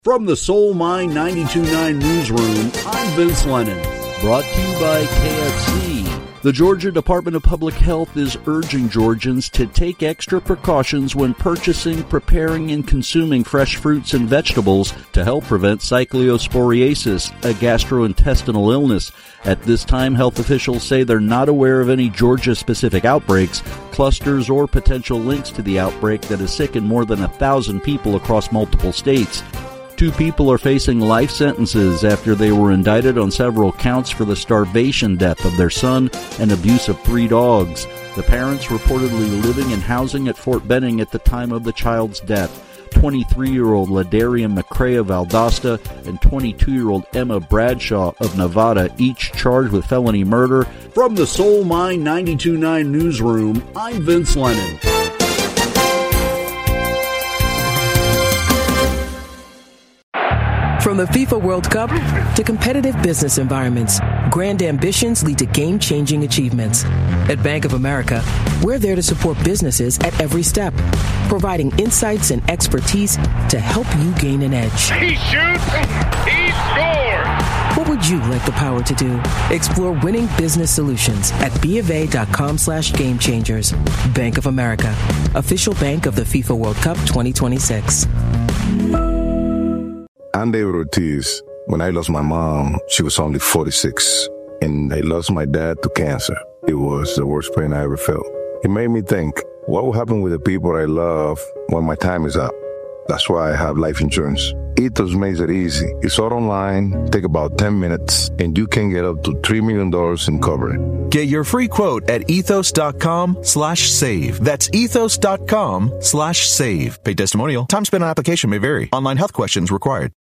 From the Soul Mine 92.9 newsroom, I'm Vince Lennon. Brought to you by KFC. The Georgia Department of Public Health is urging Georgians to take extra precautions when purchasing, preparing, and consuming fresh fruits and vegetables to help prevent cyclosporiasis, a gastrointestinal illness. At this time, health officials say they're not aware of any Georgia-specific outbreaks, clusters, or potential links to the outbreak that has sickened more than 1,000 people across multiple states. 2 people are facing life sentences after they were indicted on several counts for the starvation death of their son and abuse of 3 dogs. The parents reportedly living in housing at Fort Benning at the time of the child's death. 23-year-old Ladarian McCrea Valdosta and 22-year-old Emma Bradshaw of Nevada, each charged with felony murder. From the Soul Mine 92.9 newsroom, I'm Vince Lennon. From the FIFA World Cup to competitive business environments, grand ambitions lead to game-changing achievements. At Bank of America, we're there to support businesses at every step, providing insights and expertise to help you gain an edge. He shoots, he scores! What would you like the power to do? Explore winning business solutions at BofA.com/gamechangers. Bank of America, official bank of the FIFA World Cup 2026. I'm David Ortiz. When I lost my mom, she was only 46, and I lost my dad to cancer. It was the worst pain I ever felt. It made me think, what will happen with the people I love when my time is up? That's why I have life insurance. Ethos makes it easy. It's all online, take about 10 minutes, and you can get up to $3 million in coverage. Get your free quote at ethos.com/save. That's ethos.com/save. Paid testimonial. Time spent on application may vary. Online health questions required.